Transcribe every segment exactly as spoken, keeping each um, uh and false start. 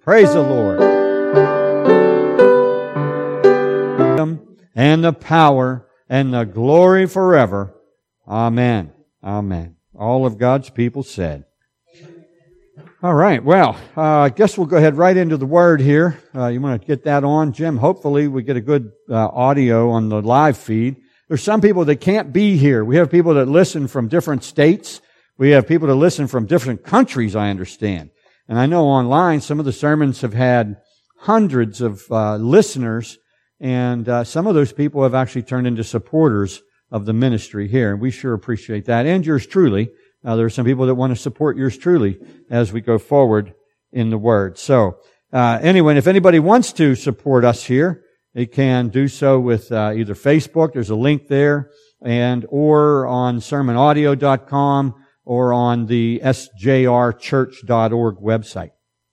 Praise the Lord. And the power and the glory forever. Amen. Amen. All of God's people said. All right. Well, uh, I guess we'll go ahead right into the Word here. Uh, you want to get that on, Jim? Hopefully we get a good uh, audio on the live feed. There's some people that can't be here. We have people that listen from different states. We have people that listen from different countries, I understand. And I know online some of the sermons have had hundreds of uh, listeners, and uh, some of those people have actually turned into supporters of the ministry here. And we sure appreciate that. And yours truly. Uh, there are some people that want to support yours truly as we go forward in the Word. So, uh, anyway, if anybody wants to support us here, they can do so with uh, either Facebook, there's a link there, and or on sermon audio dot com or on the s j r church dot org website.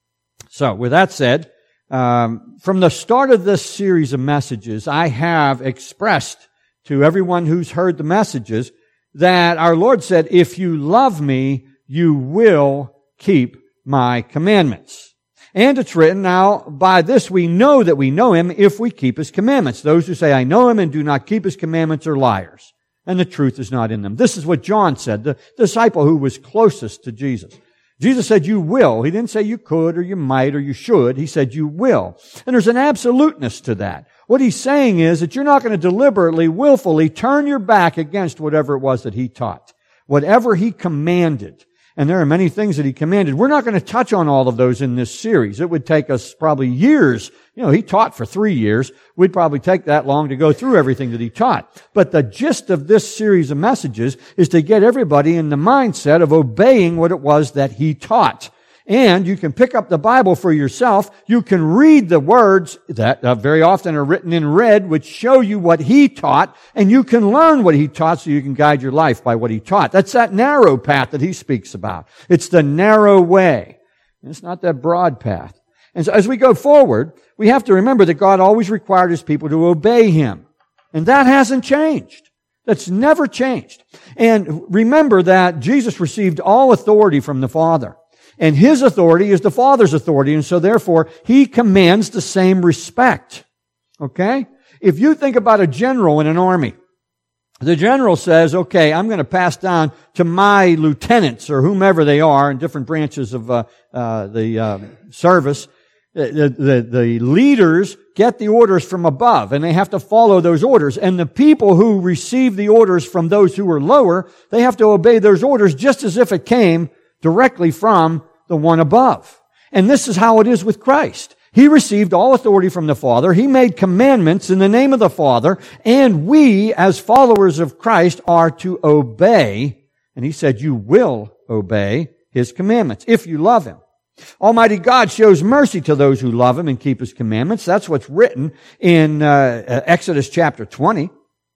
So, with that said, um, from the start of this series of messages, I have expressed to everyone who's heard the messages that our Lord said, if you love me, you will keep my commandments. And it's written, now, by this we know that we know Him if we keep His commandments. Those who say, I know Him and do not keep His commandments are liars, and the truth is not in them. This is what John said, the disciple who was closest to Jesus. Jesus said, you will. He didn't say you could or you might or you should. He said, you will. And there's an absoluteness to that. What He's saying is that you're not going to deliberately, willfully turn your back against whatever it was that He taught. Whatever He commanded. And there are many things that He commanded. We're not going to touch on all of those in this series. It would take us probably years. You know, He taught for three years. We'd probably take that long to go through everything that He taught. But the gist of this series of messages is to get everybody in the mindset of obeying what it was that He taught. And you can pick up the Bible for yourself. You can read the words that uh, very often are written in red, which show you what He taught, and you can learn what He taught so you can guide your life by what He taught. That's that narrow path that He speaks about. It's the narrow way. It's not that broad path. And so as we go forward, we have to remember that God always required His people to obey Him. And that hasn't changed. That's never changed. And remember that Jesus received all authority from the Father. And His authority is the Father's authority, and so therefore, He commands the same respect. Okay? If you think about a general in an army, the general says, okay, I'm going to pass down to my lieutenants, or whomever they are in different branches of uh, uh, the uh, service. The, the, the leaders get the orders from above, and they have to follow those orders. And the people who receive the orders from those who are lower, they have to obey those orders just as if it came directly from the one above. And this is how it is with Christ. He received all authority from the Father. He made commandments in the name of the Father. And we, as followers of Christ, are to obey. And He said, you will obey His commandments if you love Him. Almighty God shows mercy to those who love Him and keep His commandments. That's what's written in uh, Exodus chapter twenty.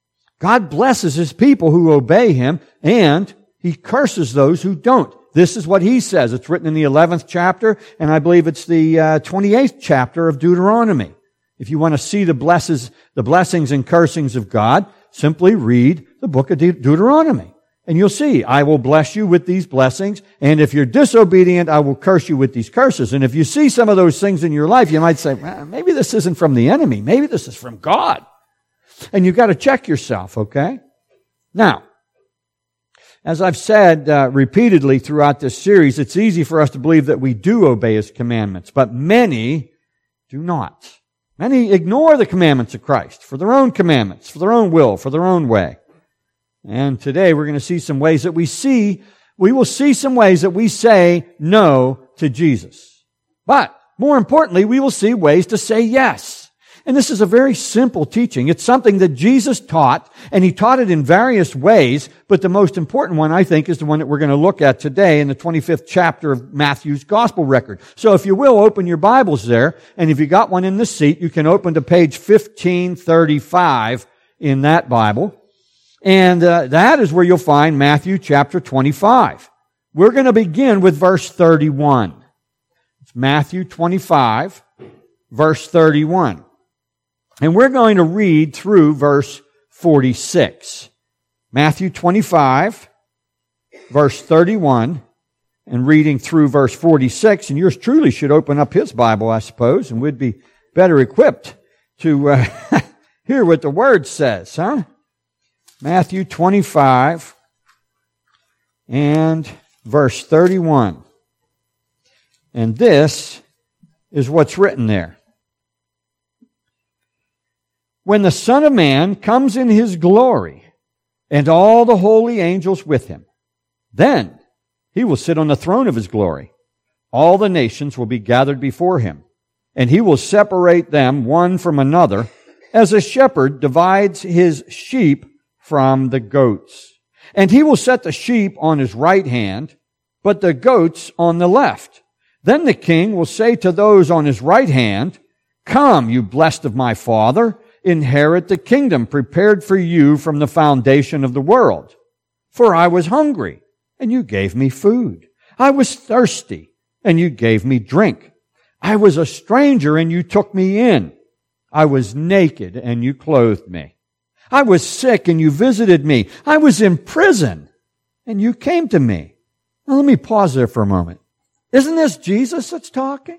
God blesses His people who obey Him, and He curses those who don't. This is what He says. It's written in the eleventh chapter, and I believe it's the uh, twenty-eighth chapter of Deuteronomy. If you want to see the blesses, the blessings and cursings of God, simply read the book of De- Deuteronomy. And you'll see, I will bless you with these blessings, and if you're disobedient, I will curse you with these curses. And if you see some of those things in your life, you might say, well, maybe this isn't from the enemy. Maybe this is from God. And you've got to check yourself, okay? Now, as I've said uh, repeatedly throughout this series, it's easy for us to believe that we do obey His commandments, but many do not. Many ignore the commandments of Christ for their own commandments, for their own will, for their own way. And today we're going to see some ways that we see, we will see some ways that we say no to Jesus. But more importantly, we will see ways to say yes. And this is a very simple teaching. It's something that Jesus taught, and He taught it in various ways, but the most important one, I think, is the one that we're going to look at today in the twenty-fifth chapter of Matthew's Gospel record. So if you will, open your Bibles there, and if you got one in the seat, you can open to page fifteen thirty-five in that Bible. And uh, that is where you'll find Matthew chapter twenty-five. We're going to begin with verse thirty-one. It's Matthew twenty-five, verse thirty-one. And we're going to read through verse forty-six. Matthew twenty-five, verse thirty-one and reading through verse forty-six, and yours truly should open up his Bible, I suppose, and we'd be better equipped to uh, hear what the Word says, huh? Matthew twenty-five and verse thirty-one. And this is what's written there. When the Son of Man comes in His glory, and all the holy angels with Him, then He will sit on the throne of His glory. All the nations will be gathered before Him, and He will separate them one from another, as a shepherd divides his sheep from the goats. And He will set the sheep on His right hand, but the goats on the left. Then the King will say to those on His right hand, "Come, you blessed of my Father, inherit the kingdom prepared for you from the foundation of the world. For I was hungry, and you gave me food. I was thirsty, and you gave me drink. I was a stranger, and you took me in. I was naked, and you clothed me. I was sick, and you visited me. I was in prison, and you came to me." Now let me pause there for a moment. Isn't this Jesus that's talking?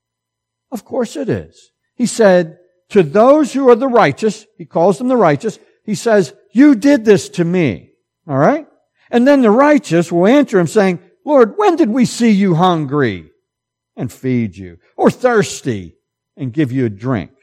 Of course it is. He said, to those who are the righteous, He calls them the righteous, He says, "You did this to me." All right? And then the righteous will answer Him saying, "Lord, when did we see you hungry and feed you, or thirsty and give you a drink?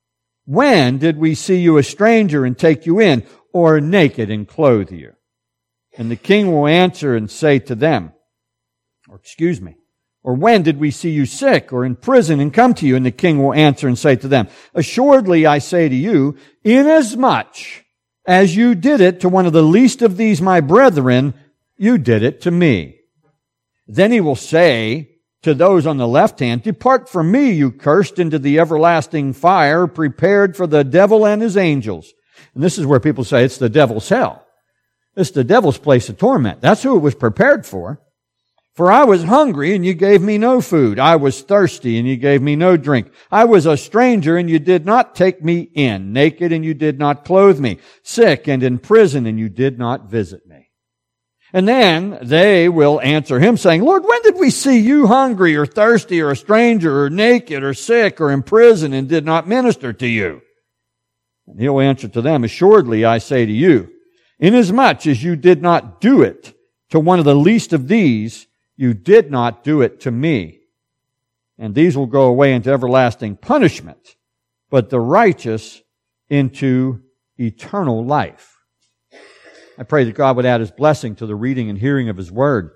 When did we see you a stranger and take you in, or naked and clothe you?" And the King will answer and say to them, or excuse me, "Or when did we see you sick or in prison and come to you?" And the King will answer and say to them, "Assuredly I say to you, inasmuch as you did it to one of the least of these my brethren, you did it to me." Then He will say to those on the left hand, "Depart from me, you cursed, into the everlasting fire prepared for the devil and his angels." And this is where people say it's the devil's hell. It's the devil's place of torment. That's who it was prepared for. "For I was hungry, and you gave me no food. I was thirsty, and you gave me no drink. I was a stranger, and you did not take me in. Naked, and you did not clothe me. Sick and in prison, and you did not visit me." And then they will answer Him saying, "Lord, when did we see you hungry or thirsty or a stranger or naked or sick or in prison and did not minister to you?" And He'll answer to them, "Assuredly I say to you, inasmuch as you did not do it to one of the least of these, you did not do it to me. And these will go away into everlasting punishment, but the righteous into eternal life." I pray that God would add His blessing to the reading and hearing of His Word.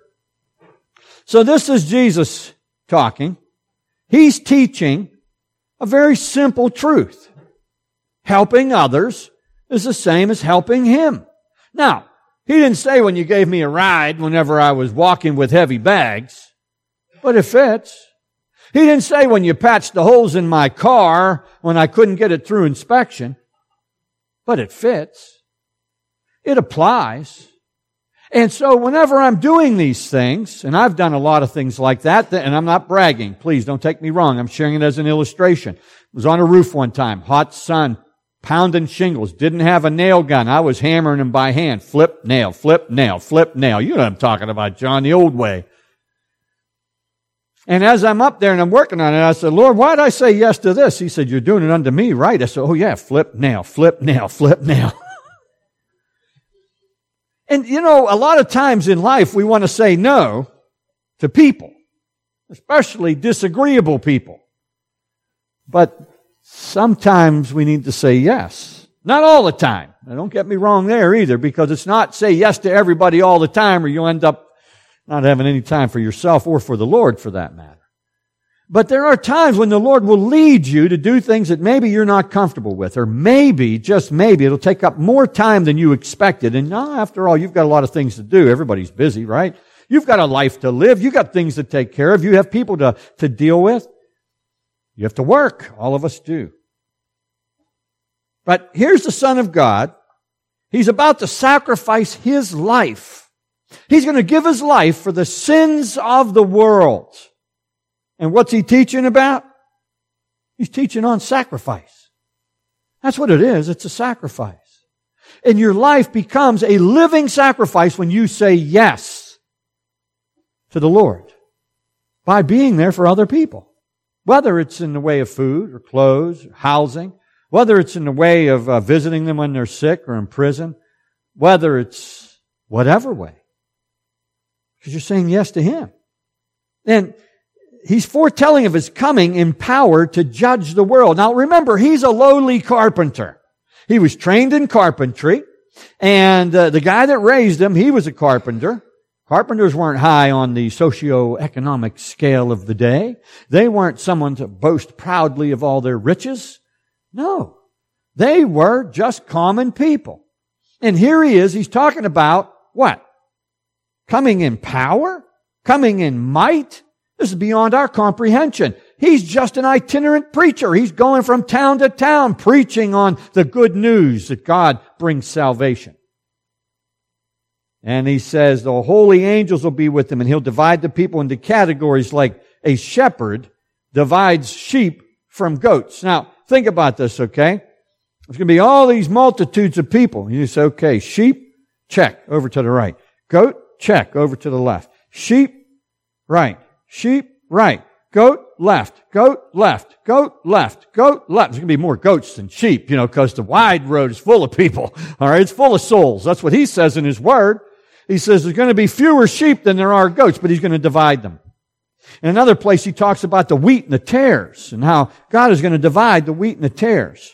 So this is Jesus talking. He's teaching a very simple truth. Helping others is the same as helping Him. Now, He didn't say when you gave me a ride whenever I was walking with heavy bags, but it fits. He didn't say when you patched the holes in my car when I couldn't get it through inspection, but it fits. It applies. And so whenever I'm doing these things, and I've done a lot of things like that, and I'm not bragging, please don't take me wrong, I'm sharing it as an illustration. I was on a roof one time, hot sun, pounding shingles, didn't have a nail gun. I was hammering them by hand. Flip, nail, flip, nail, flip, nail. You know what I'm talking about, John, the old way. And as I'm up there and I'm working on it, I said, "Lord, why did I say yes to this?" He said, "You're doing it unto me, right?" I said, "Oh yeah, flip, nail, flip, nail, flip, nail." And you know, a lot of times in life we want to say no to people, especially disagreeable people. But sometimes we need to say yes. Not all the time. Now, don't get me wrong there either, because it's not say yes to everybody all the time or you'll end up not having any time for yourself or for the Lord for that matter. But there are times when the Lord will lead you to do things that maybe you're not comfortable with, or maybe, just maybe, it'll take up more time than you expected. And no, after all, you've got a lot of things to do. Everybody's busy, right? You've got a life to live. You've got things to take care of. You have people to, to deal with. You have to work. All of us do. But here's the Son of God. He's about to sacrifice His life. He's going to give His life for the sins of the world. And what's He teaching about? He's teaching on sacrifice. That's what it is. It's a sacrifice. And your life becomes a living sacrifice when you say yes. to the Lord by being there for other people. Whether it's in the way of food or clothes or housing, whether it's in the way of uh, visiting them when they're sick or in prison, whether it's whatever way. Because you're saying yes to Him. And He's foretelling of His coming in power to judge the world. Now remember, He's a lowly carpenter. He was trained in carpentry, and uh, the guy that raised him, he was a carpenter. Carpenters weren't high on the socio-economic scale of the day. They weren't someone to boast proudly of all their riches. No. They were just common people. And here He is, He's talking about what? Coming in power? Coming in might? This is beyond our comprehension. He's just an itinerant preacher. He's going from town to town preaching on the good news that God brings salvation. And He says the holy angels will be with Him, and He'll divide the people into categories like a shepherd divides sheep from goats. Now, think about this, okay? There's going to be all these multitudes of people. You say, okay, sheep, check, over to the right. Goat, check, over to the left. Sheep, right. Sheep, right. Goat, left. Goat, left. Goat, left. Goat, left. There's going to be more goats than sheep, you know, because the wide road is full of people. All right, it's full of souls. That's what He says in His Word. He says there's going to be fewer sheep than there are goats, but He's going to divide them. In another place, He talks about the wheat and the tares, and how God is going to divide the wheat and the tares.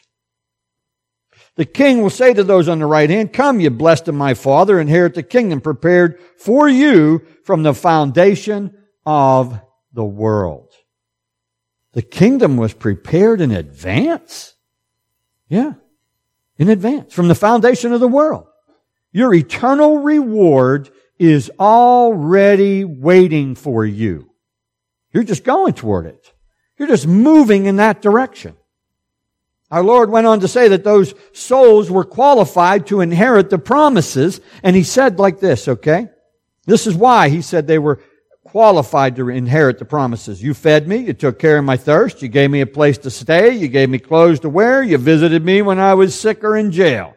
The king will say to those on the right hand, "Come, you blessed of my Father, inherit the kingdom prepared for you from the foundation of the world." The kingdom was prepared in advance. Yeah, in advance, from the foundation of the world. Your eternal reward is already waiting for you. You're just going toward it. You're just moving in that direction. Our Lord went on to say that those souls were qualified to inherit the promises, and He said like this, okay? This is why He said they were qualified to inherit the promises. You fed me, you took care of my thirst, you gave me a place to stay, you gave me clothes to wear, you visited me when I was sick or in jail.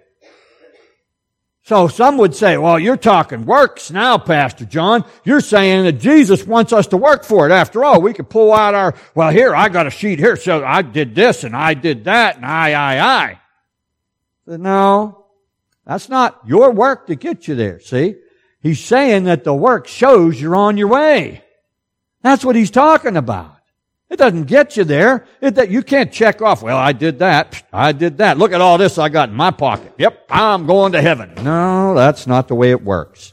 So some would say, well, you're talking works now, Pastor John. You're saying that Jesus wants us to work for it. After all, we could pull out our, well, here, I got a sheet here, so I did this and I did that and I, I, I. But no, that's not your work to get you there, see? He's saying that the work shows you're on your way. That's what He's talking about. It doesn't get you there. It, that you can't check off, well, I did that, I did that. Look at all this I got in my pocket. Yep, I'm going to heaven. No, that's not the way it works.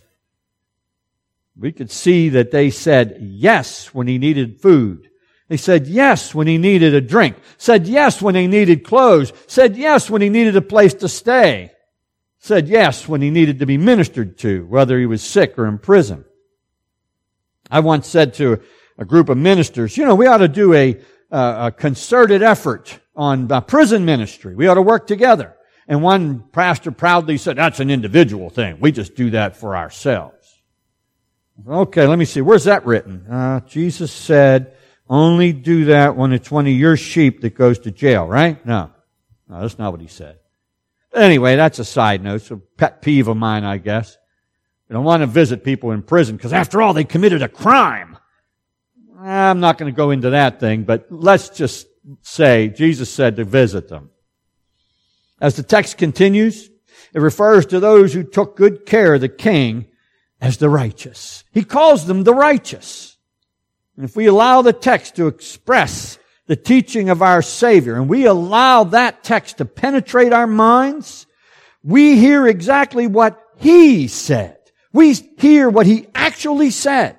We could see that they said yes when He needed food. They said yes when He needed a drink. Said yes when He needed clothes. Said yes when He needed a place to stay. Said yes when He needed to be ministered to, whether He was sick or in prison. I once said to a group of ministers, you know, we ought to do a, uh, a concerted effort on uh, prison ministry. We ought to work together. And one pastor proudly said, that's an individual thing. We just do that for ourselves. Okay, let me see. Where's that written? Uh, Jesus said, only do that when it's one of your sheep that goes to jail, right? No. No, that's not what He said. Anyway, that's a side note. It's a pet peeve of mine, I guess. I don't want to visit people in prison because after all, they committed a crime. I'm not going to go into that thing, but let's just say Jesus said to visit them. As the text continues, it refers to those who took good care of the king as the righteous. He calls them the righteous. And if we allow the text to express the teaching of our Savior, and we allow that text to penetrate our minds, we hear exactly what He said. We hear what He actually said.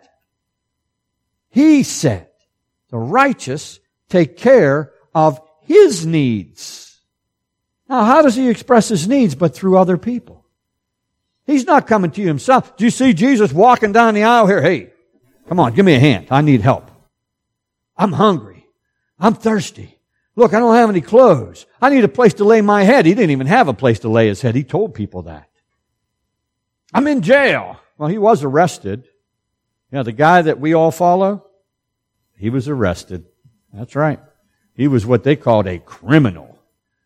He said, the righteous take care of His needs. Now, how does He express His needs but through other people? He's not coming to you Himself. Do you see Jesus walking down the aisle here? Hey, come on, give me a hand. I need help. I'm hungry. I'm thirsty. Look, I don't have any clothes. I need a place to lay my head. He didn't even have a place to lay His head. He told people that. I'm in jail. Well, He was arrested. You know, the guy that we all follow, he was arrested. That's right. He was what they called a criminal.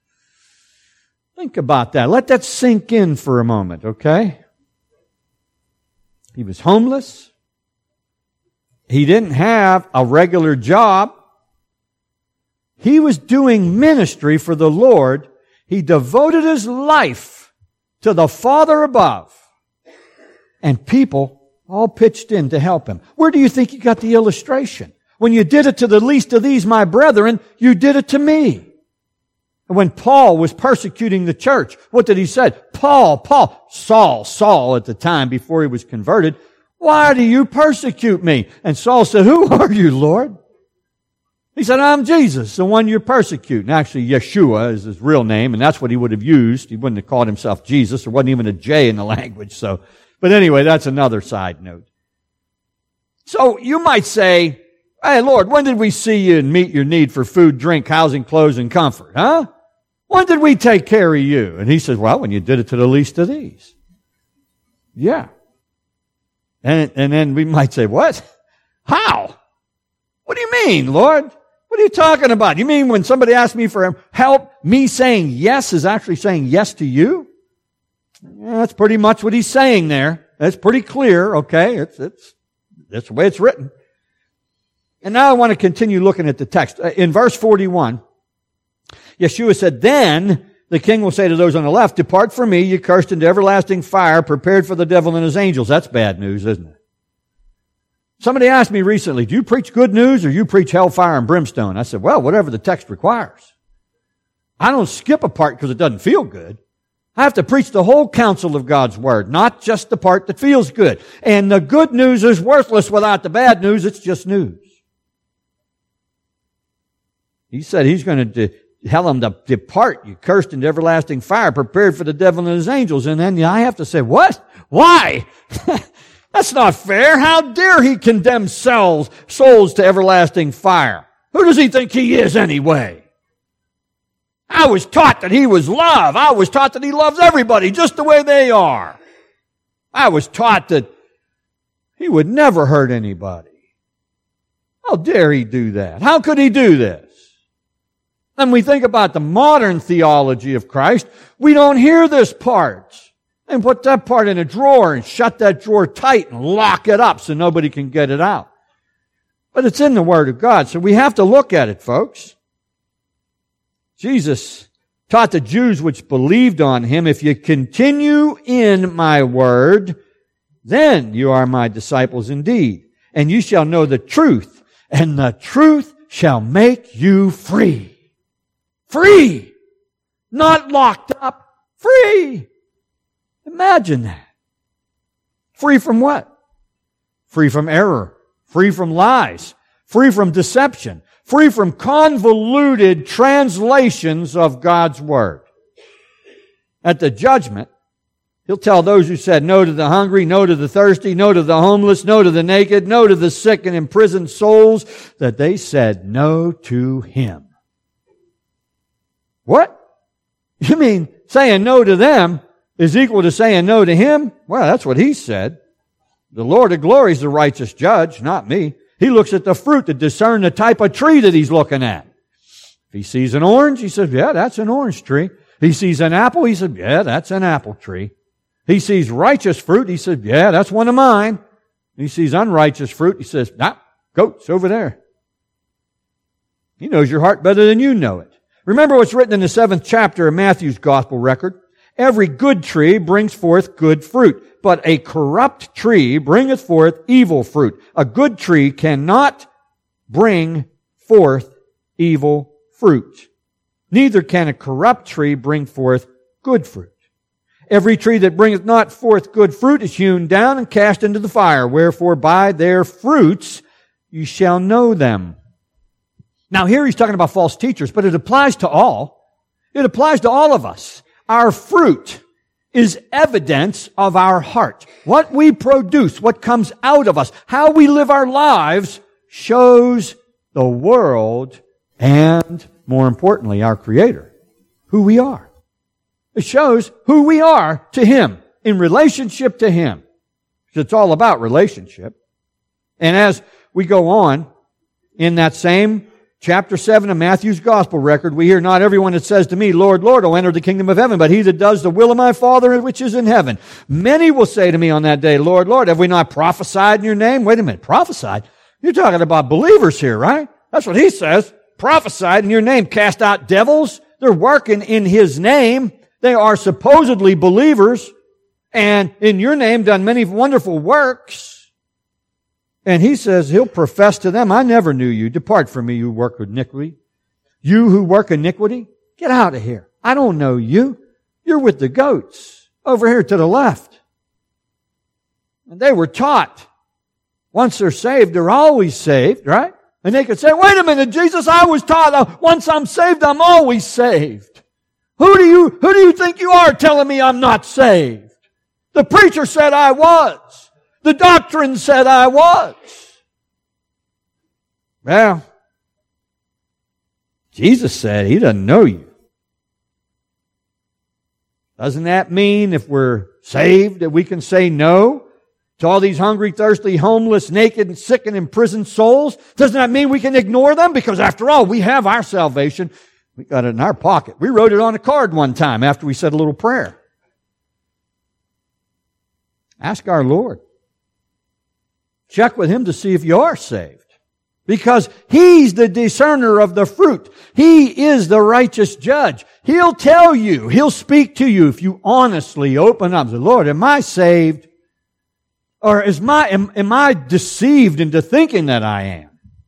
Think about that. Let that sink in for a moment, okay? He was homeless. He didn't have a regular job. He was doing ministry for the Lord. He devoted his life to the Father above. And people all pitched in to help him. Where do you think you got the illustration? When you did it to the least of these, my brethren, you did it to me. And when Paul was persecuting the church, what did he say? Paul, Paul, Saul, Saul at the time before he was converted, why do you persecute me? And Saul said, who are you, Lord? He said, I'm Jesus, the one you're persecuting. Actually, Yeshua is his real name, and that's what he would have used. He wouldn't have called himself Jesus. There wasn't even a J in the language. So, but anyway, that's another side note. So you might say, hey, Lord, when did we see you and meet your need for food, drink, housing, clothes, and comfort? Huh? When did we take care of you? And he says, well, when you did it to the least of these. Yeah. And, and then we might say, what? How? What do you mean, Lord? What are you talking about? You mean when somebody asks me for help, me saying yes is actually saying yes to you? Yeah, that's pretty much what he's saying there. That's pretty clear, okay? It's, it's, that's the way it's written. And now I want to continue looking at the text. In verse forty-one, Yeshua said, then the king will say to those on the left, depart from me, you cursed, into everlasting fire, prepared for the devil and his angels. That's bad news, isn't it? Somebody asked me recently, do you preach good news or you preach hellfire and brimstone? I said, well, whatever the text requires. I don't skip a part because it doesn't feel good. I have to preach the whole counsel of God's Word, not just the part that feels good. And the good news is worthless without the bad news. It's just news. He said he's going to de- tell them to depart, you cursed, into everlasting fire, prepared for the devil and his angels. And then I have to say, what? Why? That's not fair. How dare he condemn souls, souls to everlasting fire? Who does he think he is anyway? I was taught that he was love. I was taught that he loves everybody just the way they are. I was taught that he would never hurt anybody. How dare he do that? How could he do this? And we think about the modern theology of Christ, we don't hear this part. And put that part in a drawer and shut that drawer tight and lock it up so nobody can get it out. But it's in the Word of God, so we have to look at it, folks. Jesus taught the Jews which believed on Him, if you continue in my Word, then you are my disciples indeed. And you shall know the truth, and the truth shall make you free. Free! Not locked up. Free! Imagine that. Free from what? Free from error. Free from lies. Free from deception. Free from convoluted translations of God's Word. At the judgment, He'll tell those who said no to the hungry, no to the thirsty, no to the homeless, no to the naked, no to the sick and imprisoned souls, that they said no to Him. What? You mean saying no to them is equal to saying no to Him? Well, that's what He said. The Lord of glory is the righteous judge, not me. He looks at the fruit to discern the type of tree that He's looking at. If He sees an orange, He says, yeah, that's an orange tree. He sees an apple, He said, yeah, that's an apple tree. He sees righteous fruit, He said, yeah, that's one of mine. He sees unrighteous fruit, He says, nah, goats over there. He knows your heart better than you know it. Remember what's written in the seventh chapter of Matthew's gospel record. Every good tree brings forth good fruit, but a corrupt tree bringeth forth evil fruit. A good tree cannot bring forth evil fruit. Neither can a corrupt tree bring forth good fruit. Every tree that bringeth not forth good fruit is hewn down and cast into the fire. Wherefore by their fruits you shall know them. Now here he's talking about false teachers, but it applies to all. It applies to all of us. Our fruit is evidence of our heart. What we produce, what comes out of us, how we live our lives shows the world and, more importantly, our Creator, who we are. It shows who we are to Him, in relationship to Him. Because it's all about relationship. And as we go on, in that same chapter seven of Matthew's gospel record, we hear, not everyone that says to me, Lord, Lord, will enter the kingdom of heaven, but he that does the will of my Father which is in heaven. Many will say to me on that day, Lord, Lord, have we not prophesied in your name? Wait a minute, prophesied? You're talking about believers here, right? That's what he says. Prophesied in your name, cast out devils. They're working in His name. They are supposedly believers, and in your name done many wonderful works. And He says He'll profess to them, I never knew you. Depart from me, you who work iniquity. You who work iniquity, get out of here. I don't know you. You're with the goats over here to the left. And they were taught, once they're saved, they're always saved, right? And they could say, wait a minute, Jesus, I was taught, uh, once I'm saved, I'm always saved. Who do you, who do you think you are telling me I'm not saved? The preacher said I was. The doctrine said I was. Well, Jesus said He doesn't know you. Doesn't that mean if we're saved that we can say no to all these hungry, thirsty, homeless, naked, and sick and imprisoned souls? Doesn't that mean we can ignore them? Because after all, we have our salvation. We got it in our pocket. We wrote it on a card one time after we said a little prayer. Ask our Lord. Check with Him to see if you are saved. Because He's the discerner of the fruit. He is the righteous judge. He'll tell you. He'll speak to you if you honestly open up. Say, Lord, am I saved? Or is my, am, am I deceived into thinking that I am?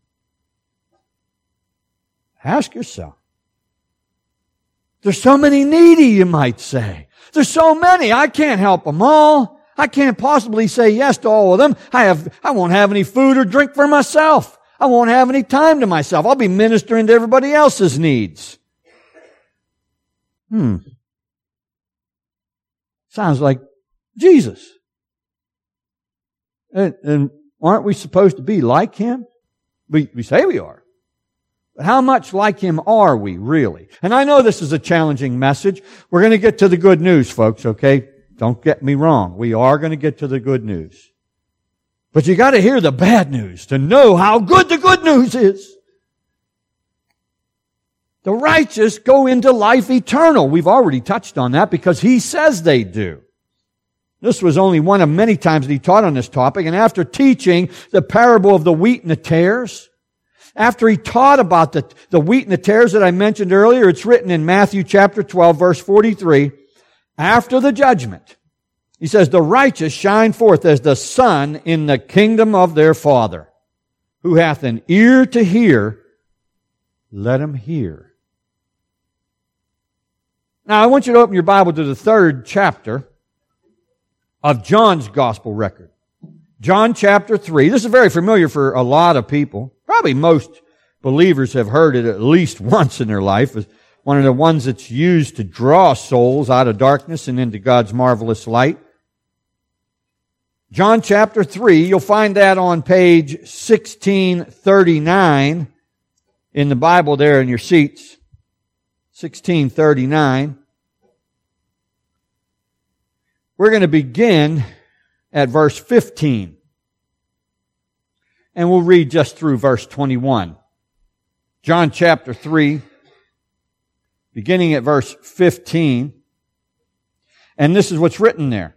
Ask yourself. There's so many needy, you might say. There's so many. I can't help them all. I can't possibly say yes to all of them. I have, I won't have any food or drink for myself. I won't have any time to myself. I'll be ministering to everybody else's needs. Hmm. Sounds like Jesus. And, and aren't we supposed to be like Him? We, we say we are. But how much like Him are we, really? And I know this is a challenging message. We're going to get to the good news, folks, okay? Don't get me wrong. We are going to get to the good news. But you got to hear the bad news to know how good the good news is. The righteous go into life eternal. We've already touched on that because He says they do. This was only one of many times that He taught on this topic. And after teaching the parable of the wheat and the tares, after He taught about the, the wheat and the tares that I mentioned earlier, it's written in Matthew chapter twelve, verse forty-three, after the judgment, He says, the righteous shine forth as the sun in the kingdom of their Father. Who hath an ear to hear, let him hear. Now, I want you to open your Bible to the third chapter of John's gospel record. John chapter three. This is very familiar for a lot of people. Probably most believers have heard it at least once in their life. It's one of the ones that's used to draw souls out of darkness and into God's marvelous light. John chapter three, you'll find that on page sixteen thirty-nine in the Bible there in your seats. sixteen thirty-nine. We're going to begin at verse fifteen. And we'll read just through verse twenty-one. John chapter three, beginning at verse fifteen. And this is what's written there.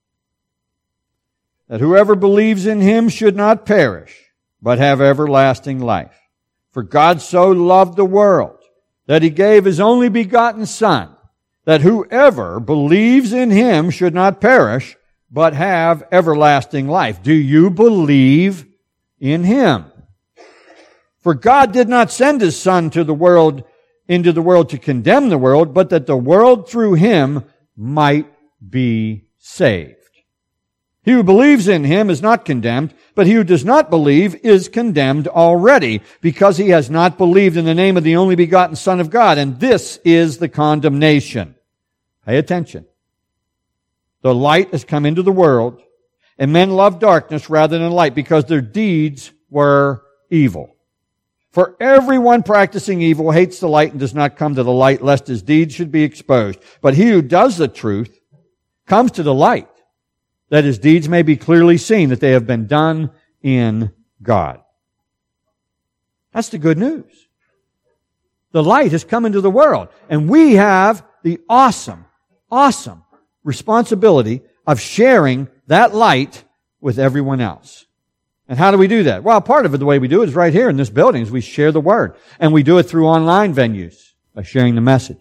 That whoever believes in Him should not perish, but have everlasting life. For God so loved the world that He gave His only begotten Son, that whoever believes in Him should not perish, but have everlasting life. Do you believe in Him? For God did not send His Son to the world, into the world to condemn the world, but that the world through Him might be saved. He who believes in Him is not condemned, but he who does not believe is condemned already, because he has not believed in the name of the only begotten Son of God. And this is the condemnation. Pay attention. The light has come into the world, and men love darkness rather than light, because their deeds were evil. For everyone practicing evil hates the light and does not come to the light, lest his deeds should be exposed. But he who does the truth comes to the light, that his deeds may be clearly seen, that they have been done in God. That's the good news. The light has come into the world, and we have the awesome, awesome responsibility of sharing that light with everyone else. And how do we do that? Well, part of it, the way we do it is right here in this building, is we share the Word. And we do it through online venues by sharing the message.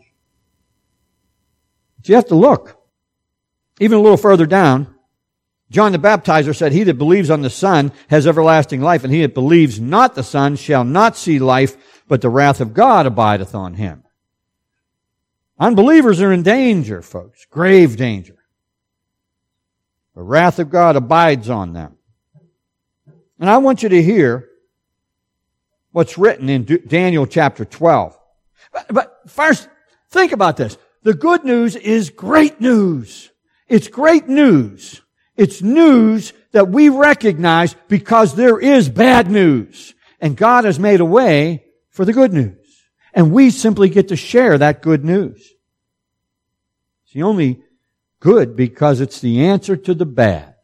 But you have to look. Even a little further down, John the Baptizer said, he that believes on the Son has everlasting life, and he that believes not the Son shall not see life, but the wrath of God abideth on him. Unbelievers are in danger, folks. Grave danger. The wrath of God abides on them. And I want you to hear what's written in Daniel chapter twelve. But, but first, think about this. The good news is great news. It's great news. It's news that we recognize because there is bad news. And God has made a way for the good news. And we simply get to share that good news. It's the only good because it's the answer to the bad.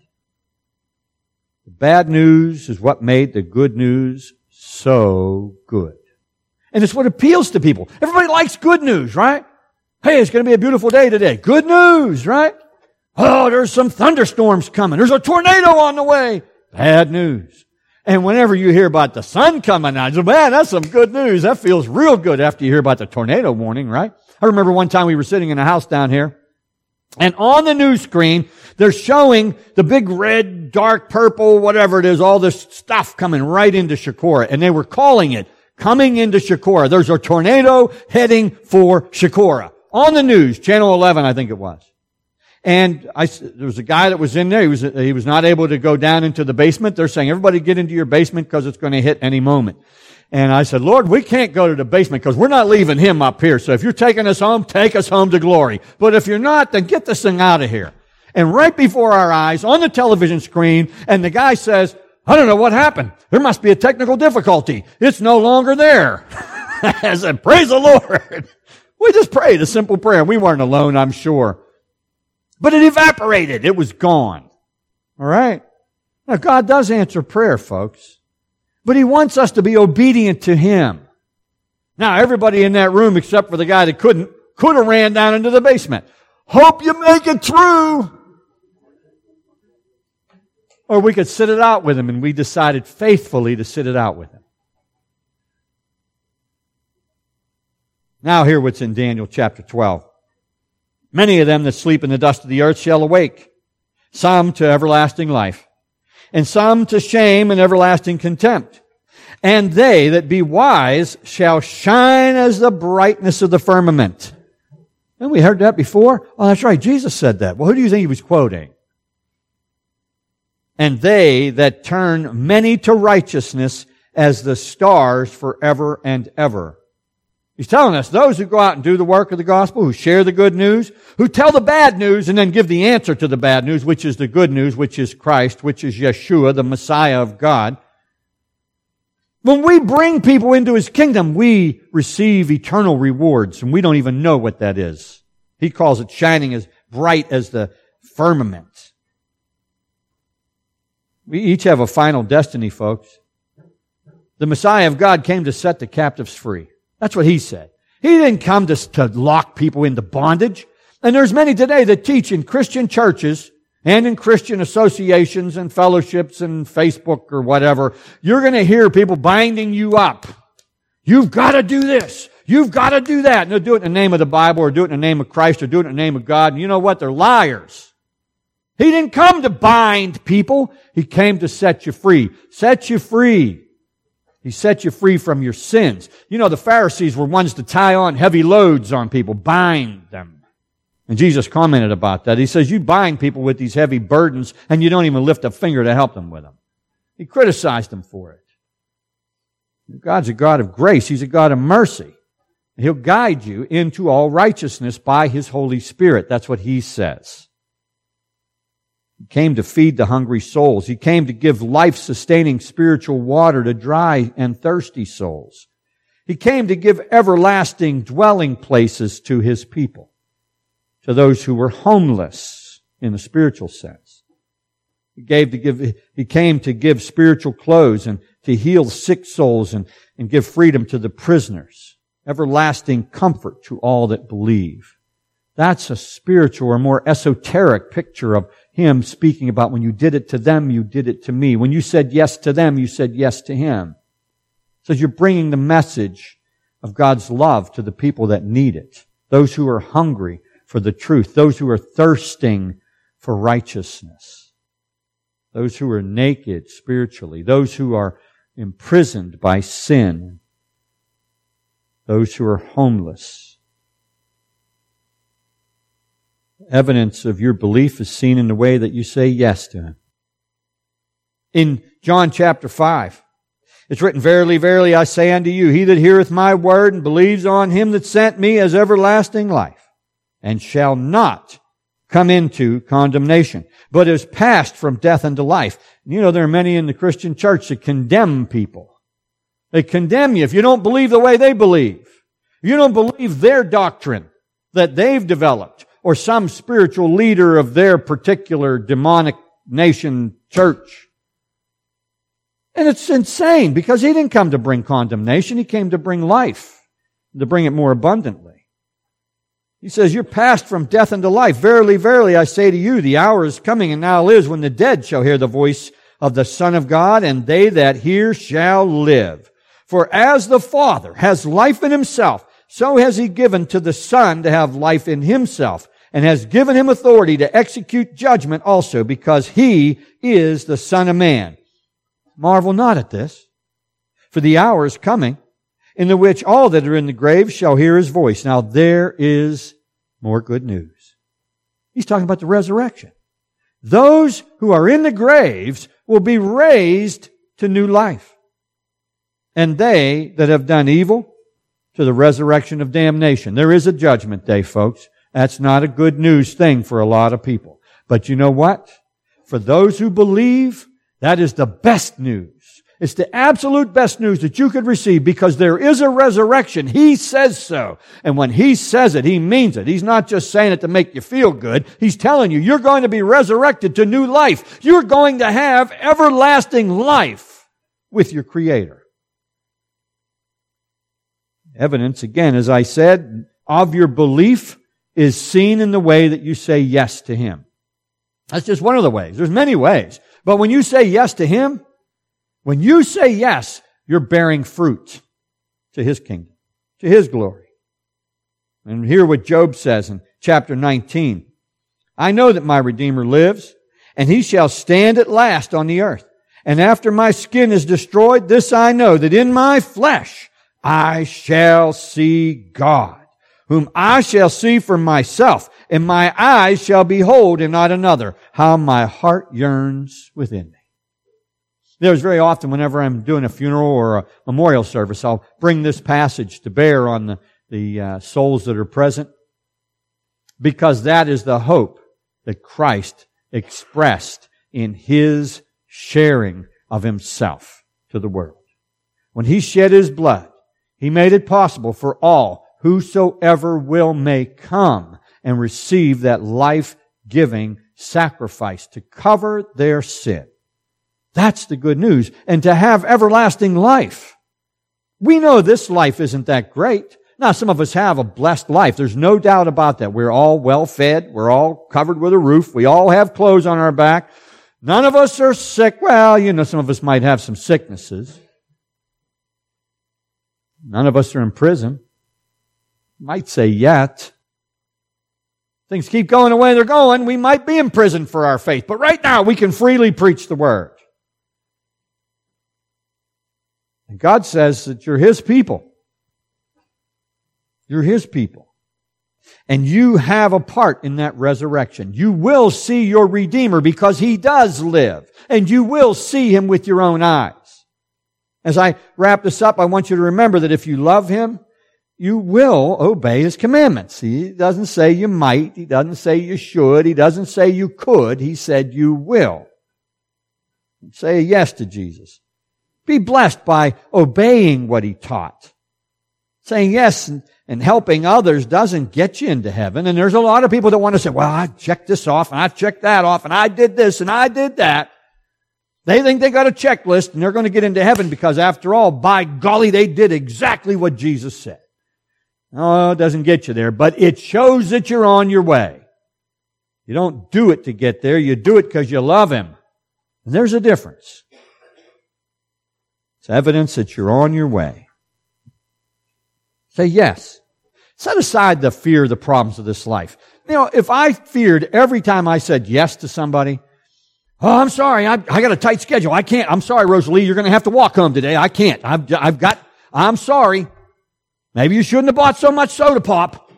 The bad news is what made the good news so good. And it's what appeals to people. Everybody likes good news, right? Hey, it's going to be a beautiful day today. Good news, right? Oh, there's some thunderstorms coming. There's a tornado on the way. Bad news. And whenever you hear about the sun coming out, you say, man, that's some good news. That feels real good after you hear about the tornado warning, right? I remember one time we were sitting in a house down here, and on the news screen, they're showing the big red, dark purple, whatever it is, all this stuff coming right into Shakora. And they were calling it, coming into Shakora. There's a tornado heading for Shakora. On the news, Channel eleven, I think it was. And I, there was a guy that was in there. He was, he was not able to go down into the basement. They're saying, everybody get into your basement because it's going to hit any moment. And I said, Lord, we can't go to the basement because we're not leaving him up here. So if you're taking us home, take us home to glory. But if you're not, then get this thing out of here. And right before our eyes, on the television screen, and the guy says, I don't know what happened. There must be a technical difficulty. It's no longer there. I said, praise the Lord. We just prayed a simple prayer. We weren't alone, I'm sure. But it evaporated. It was gone. All right? Now, God does answer prayer, folks. But He wants us to be obedient to Him. Now, everybody in that room, except for the guy that couldn't, could have ran down into the basement. Hope you make it through. Or we could sit it out with Him, and we decided faithfully to sit it out with Him. Now, hear what's in Daniel chapter twelve. Many of them that sleep in the dust of the earth shall awake, some to everlasting life, and some to shame and everlasting contempt. And they that be wise shall shine as the brightness of the firmament. And we heard that before. Oh, that's right. Jesus said that. Well, who do you think He was quoting? And they that turn many to righteousness as the stars forever and ever. He's telling us those who go out and do the work of the gospel, who share the good news, who tell the bad news and then give the answer to the bad news, which is the good news, which is Christ, which is Yeshua, the Messiah of God. When we bring people into His kingdom, we receive eternal rewards, and we don't even know what that is. He calls it shining as bright as the firmament. We each have a final destiny, folks. The Messiah of God came to set the captives free. That's what He said. He didn't come to, to lock people into bondage. And there's many today that teach in Christian churches and in Christian associations and fellowships and Facebook or whatever. You're going to hear people binding you up. You've got to do this. You've got to do that. And they'll do it in the name of the Bible or do it in the name of Christ or do it in the name of God. And you know what? They're liars. He didn't come to bind people. He came to set you free. Set you free. He set you free from your sins. You know, the Pharisees were ones to tie on heavy loads on people, bind them. And Jesus commented about that. He says, you bind people with these heavy burdens and you don't even lift a finger to help them with them. He criticized them for it. God's a God of grace. He's a God of mercy. He'll guide you into all righteousness by His Holy Spirit. That's what He says. He came to feed the hungry souls. He came to give life-sustaining spiritual water to dry and thirsty souls. He came to give everlasting dwelling places to His people, to those who were homeless in the spiritual sense. He gave to give, He came to give spiritual clothes and to heal sick souls and, and give freedom to the prisoners, everlasting comfort to all that believe. That's a spiritual or more esoteric picture of Him speaking about when you did it to them, you did it to me. When you said yes to them, you said yes to Him. It says you're bringing the message of God's love to the people that need it. Those who are hungry for the truth. Those who are thirsting for righteousness. Those who are naked spiritually. Those who are imprisoned by sin. Those who are homeless. Evidence of your belief is seen in the way that you say yes to Him. In John chapter five, it's written, Verily, verily, I say unto you, he that heareth my word and believes on Him that sent me has everlasting life, and shall not come into condemnation, but is passed from death unto life. You know, there are many in the Christian church that condemn people. They condemn you if you don't believe the way they believe. If you don't believe their doctrine that they've developed, or some spiritual leader of their particular demonic nation church. And it's insane, because He didn't come to bring condemnation. He came to bring life, to bring it more abundantly. He says, you're passed from death unto life. Verily, verily, I say to you, the hour is coming, and now is, when the dead shall hear the voice of the Son of God, and they that hear shall live. For as the Father has life in Himself, so has He given to the Son to have life in Himself, and has given Him authority to execute judgment also, because He is the Son of Man. Marvel not at this, for the hour is coming, in the which all that are in the grave shall hear His voice. Now there is more good news. He's talking about the resurrection. Those who are in the graves will be raised to new life. And they that have done evil, to the resurrection of damnation. There is a judgment day, folks. That's not a good news thing for a lot of people. But you know what? For those who believe, that is the best news. It's the absolute best news that you could receive, because there is a resurrection. He says so. And when He says it, He means it. He's not just saying it to make you feel good. He's telling you, you're going to be resurrected to new life. You're going to have everlasting life with your Creator. Evidence, again, as I said, of your belief is seen in the way that you say yes to Him. That's just one of the ways. There's many ways. But when you say yes to Him, when you say yes, you're bearing fruit to His kingdom, to His glory. And hear what Job says in chapter nineteen. I know that my Redeemer lives, and He shall stand at last on the earth. And after my skin is destroyed, this I know, that in my flesh I shall see God, whom I shall see for myself, and my eyes shall behold and not another. How my heart yearns within me. There's very often, whenever I'm doing a funeral or a memorial service, I'll bring this passage to bear on the, the uh, souls that are present, because that is the hope that Christ expressed in His sharing of Himself to the world. When He shed His blood, He made it possible for all, whosoever will may come and receive that life-giving sacrifice to cover their sin. That's the good news. And to have everlasting life. We know this life isn't that great. Now, some of us have a blessed life. There's no doubt about that. We're all well fed. We're all covered with a roof. We all have clothes on our back. None of us are sick. Well, you know, some of us might have some sicknesses. None of us are in prison. Might say yet. Things keep going the way they're going, we might be in prison for our faith. But right now, we can freely preach the Word. And God says that you're His people. You're His people. And you have a part in that resurrection. You will see your Redeemer, because He does live. And you will see Him with your own eyes. As I wrap this up, I want you to remember that if you love Him, you will obey His commandments. He doesn't say you might. He doesn't say you should. He doesn't say you could. He said you will. Say yes to Jesus. Be blessed by obeying what He taught. Saying yes and, and helping others doesn't get you into heaven. And there's a lot of people that want to say, well, I checked this off and I checked that off and I did this and I did that. They think they got a checklist and they're going to get into heaven because, after all, by golly, they did exactly what Jesus said. No, it doesn't get you there, but it shows that you're on your way. You don't do it to get there. You do it because you love Him. And there's a difference. It's evidence that you're on your way. Say yes. Set aside the fear of the problems of this life. You know, if I feared every time I said yes to somebody, oh, I'm sorry, I, I got a tight schedule. I can't. I'm sorry, Rosalie, you're going to have to walk home today. I can't. I've, I've got, I'm sorry. Maybe you shouldn't have bought so much soda pop.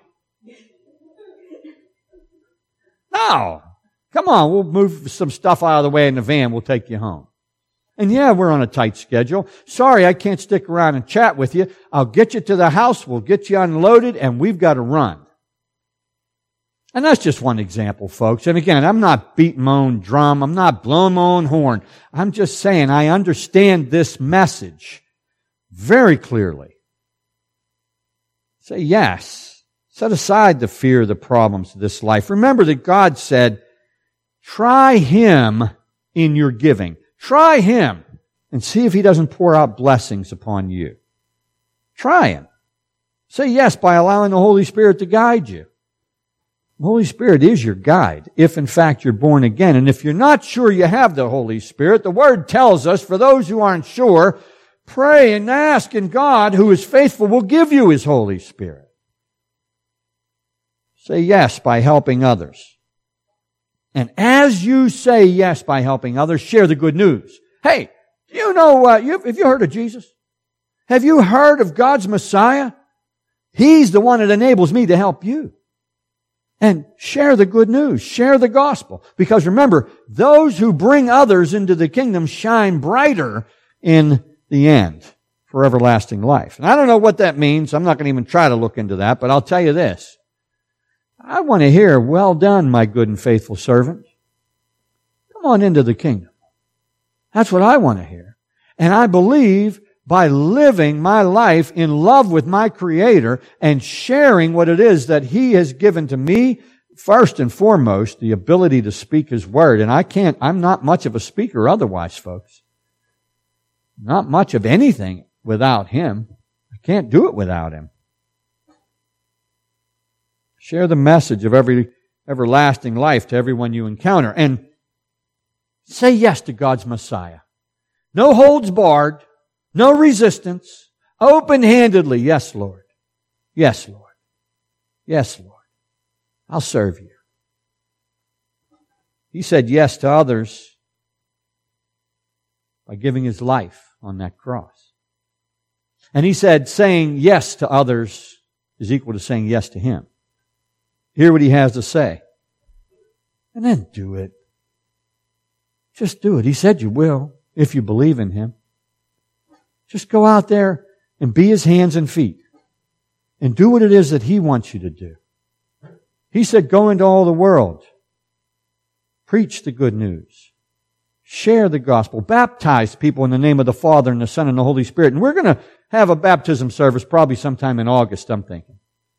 No. Come on, we'll move some stuff out of the way in the van. We'll take you home. And yeah, we're on a tight schedule. Sorry, I can't stick around and chat with you. I'll get you to the house. We'll get you unloaded, and we've got to run. And that's just one example, folks. And again, I'm not beating my own drum. I'm not blowing my own horn. I'm just saying I understand this message very clearly. Say yes. Set aside the fear of the problems of this life. Remember that God said, try Him in your giving. Try Him and see if He doesn't pour out blessings upon you. Try Him. Say yes by allowing the Holy Spirit to guide you. The Holy Spirit is your guide, if in fact you're born again. And if you're not sure you have the Holy Spirit, the Word tells us, for those who aren't sure, pray and ask, and God, who is faithful, will give you His Holy Spirit. Say yes by helping others. And as you say yes by helping others, share the good news. Hey, do you know, uh, you, have you heard of Jesus? Have you heard of God's Messiah? He's the one that enables me to help you. And share the good news. Share the gospel. Because remember, those who bring others into the kingdom shine brighter in the end for everlasting life. And I don't know what that means. I'm not going to even try to look into that, but I'll tell you this. I want to hear, well done, my good and faithful servant. Come on into the kingdom. That's what I want to hear. And I believe by living my life in love with my Creator and sharing what it is that He has given to me, first and foremost, the ability to speak His Word. And I can't, I'm not much of a speaker otherwise, folks. Not much of anything without Him. I can't do it without Him. Share the message of every everlasting life to everyone you encounter. And say yes to God's Messiah. No holds barred. No resistance. Open-handedly. Yes, Lord. Yes, Lord. Yes, Lord. I'll serve you. He said yes to others by giving His life on that cross. And He said saying yes to others is equal to saying yes to Him. Hear what He has to say. And then do it. Just do it. He said you will, if you believe in Him. Just go out there and be His hands and feet. And do what it is that He wants you to do. He said, go into all the world. Preach the good news. Share the gospel. Baptize people in the name of the Father and the Son and the Holy Spirit. And we're going to have a baptism service probably sometime in August, I'm thinking.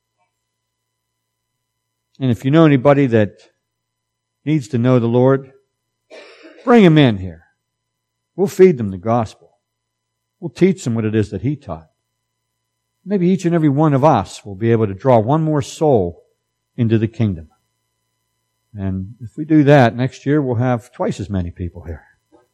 And if you know anybody that needs to know the Lord, bring them in here. We'll feed them the gospel. We'll teach them what it is that He taught. Maybe each and every one of us will be able to draw one more soul into the kingdom. And if we do that, next year we'll have twice as many people here.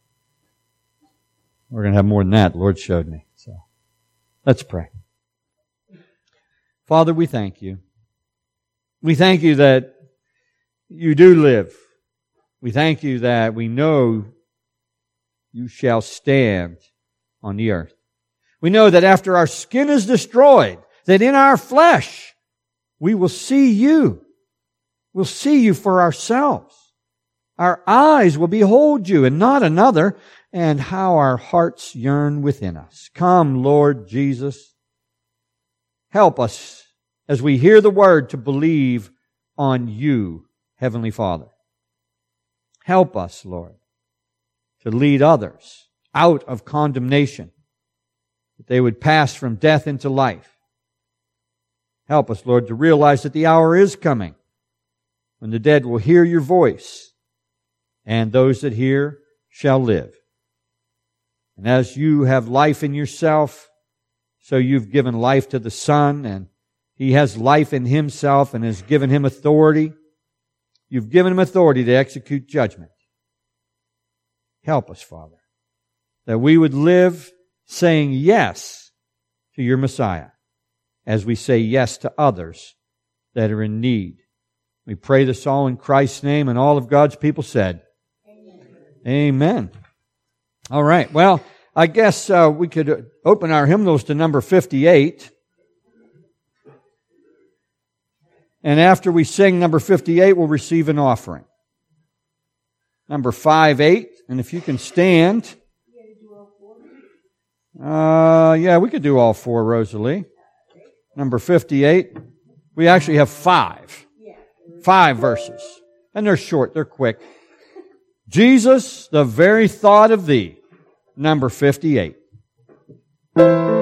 We're going to have more than that, the Lord showed me. So let's pray. Father, we thank You. We thank You that You do live. We thank You that we know You shall stand on the earth. We know that after our skin is destroyed, that in our flesh we will see You. We'll see You for ourselves. Our eyes will behold You and not another, and how our hearts yearn within us. Come, Lord Jesus. Help us as we hear the word to believe on You, Heavenly Father. Help us, Lord, to lead others out of condemnation, that they would pass from death into life. Help us, Lord, to realize that the hour is coming when the dead will hear Your voice, and those that hear shall live. And as You have life in Yourself, so You've given life to the Son, and He has life in Himself and has given Him authority. You've given them authority to execute judgment. Help us, Father, that we would live saying yes to your Messiah as we say yes to others that are in need. We pray this all in Christ's name, and all of God's people said, Amen. Amen. All right. Well, I guess uh, we could open our hymnals to number fifty-eight. And after we sing number fifty-eight, we'll receive an offering. Number five eight. And if you can stand. Uh, yeah, we could do all four, Rosalie. Number fifty-eight. We actually have five. Five verses. And they're short, they're quick. Jesus, the very thought of thee. Number fifty-eight.